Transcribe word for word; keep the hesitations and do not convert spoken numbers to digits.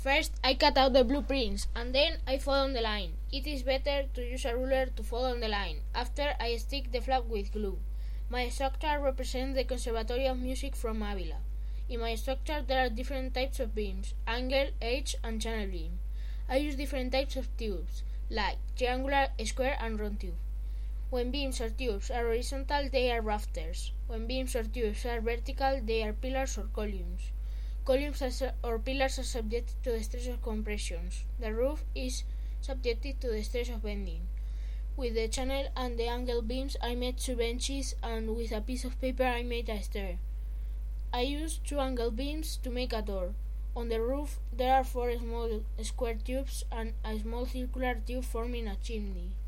First, I cut out the blueprints, and then I follow on the line. It is better to use a ruler to follow on the line. After, I stick the flag with glue. My structure represents the Conservatory of Music from Avila. In my structure, there are different types of beams: angle, edge, and channel beam. I use different types of tubes, like triangular, square, and round tube. When beams or tubes are horizontal, they are rafters. When beams or tubes are vertical, they are pillars or columns. Columns are, or pillars are subjected to the stress of compressions. The roof is subjected to the stress of bending. With the channel and the angle beams, I made two benches, and with a piece of paper, I made a stair. I used two angle beams to make a door. On the roof, there are four small square tubes and a small circular tube forming a chimney.